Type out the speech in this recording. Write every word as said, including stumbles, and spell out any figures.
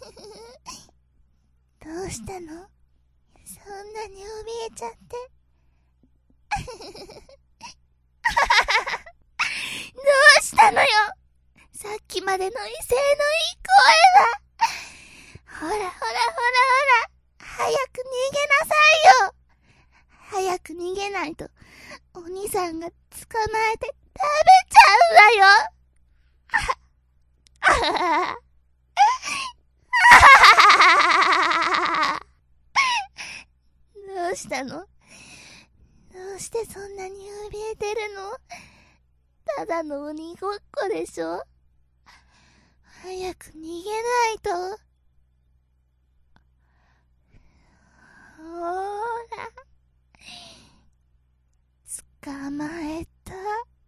どうしたの？そんなに怯えちゃって。どうしたのよ、さっきまでの威勢のいい声は。ほらほらほらほら、早く逃げなさいよ。早く逃げないとお兄さんが捕まえて食べちゃうわよ。どうしたの？どうしてそんなに怯えてるの？ただの鬼ごっこでしょ。早く逃げないと。ほーら、捕まえた。